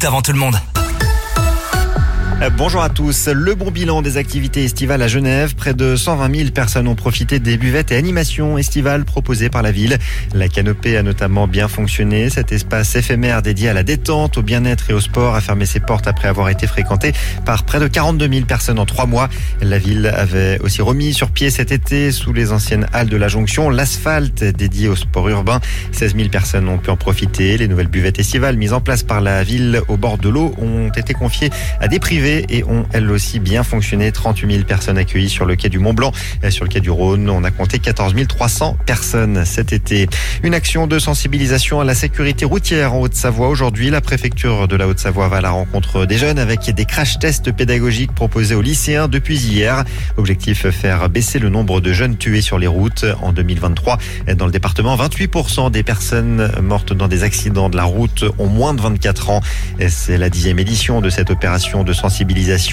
minutes avant tout le monde. Bonjour à tous. Le bon bilan des activités estivales à Genève. Près de 120 000 personnes ont profité des buvettes et animations estivales proposées par la ville. La canopée a notamment bien fonctionné. Cet espace éphémère dédié à la détente, au bien-être et au sport a fermé ses portes après avoir été fréquenté par près de 42 000 personnes en 3 mois. La ville avait aussi remis sur pied cet été, sous les anciennes halles de la Jonction, l'asphalte dédié au sport urbain. 16 000 personnes ont pu en profiter. Les nouvelles buvettes estivales mises en place par la ville au bord de l'eau ont été confiées à des privés et ont elles aussi bien fonctionné. 38 000 personnes accueillies sur le quai du Mont-Blanc. Sur le quai du Rhône, on a compté 14 300 personnes cet été. Une action de sensibilisation à la sécurité routière en Haute-Savoie. Aujourd'hui, la préfecture de la Haute-Savoie va à la rencontre des jeunes avec des crash tests pédagogiques proposés aux lycéens depuis hier. Objectif, faire baisser le nombre de jeunes tués sur les routes. En 2023, dans le département, 28% des personnes mortes dans des accidents de la route ont moins de 24 ans. C'est la 10e édition de cette opération de sensibilisation.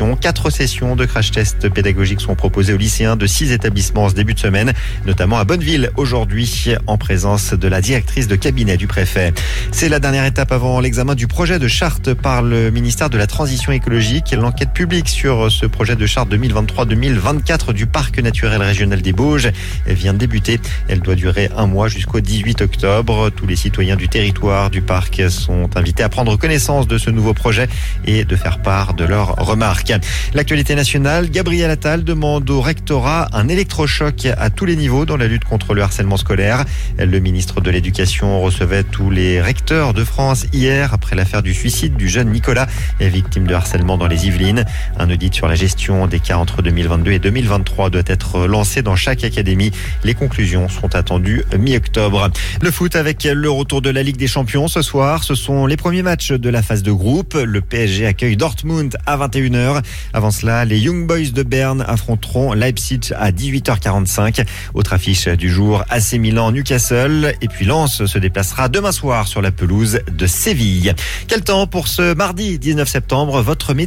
4 sessions de crash test pédagogiques sont proposées aux lycéens de 6 établissements en ce début de semaine, notamment à Bonneville aujourd'hui, en présence de la directrice de cabinet du préfet. C'est la dernière étape avant l'examen du projet de charte par le ministère de la Transition écologique. L'enquête publique sur ce projet de charte 2023-2024 du parc naturel régional des Bauges vient de débuter. Elle doit durer 1 mois jusqu'au 18 octobre. Tous les citoyens du territoire du parc sont invités à prendre connaissance de ce nouveau projet et de faire part de leurs remarques. L'actualité nationale, Gabriel Attal demande au rectorat un électrochoc à tous les niveaux dans la lutte contre le harcèlement scolaire. Le ministre de l'Éducation recevait tous les recteurs de France hier après l'affaire du suicide du jeune Nicolas, victime de harcèlement dans les Yvelines. Un audit sur la gestion des cas entre 2022 et 2023 doit être lancé dans chaque académie. Les conclusions sont attendues mi-octobre. Le foot avec le retour de la Ligue des Champions ce soir. Ce sont les premiers matchs de la phase de groupe. Le PSG accueille Dortmund à 21h. Avant cela, les Young Boys de Berne affronteront Leipzig à 18h45. Autre affiche du jour, AC Milan, Newcastle. Et puis Lens se déplacera demain soir sur la pelouse de Séville. Quel temps pour ce mardi 19 septembre? Votre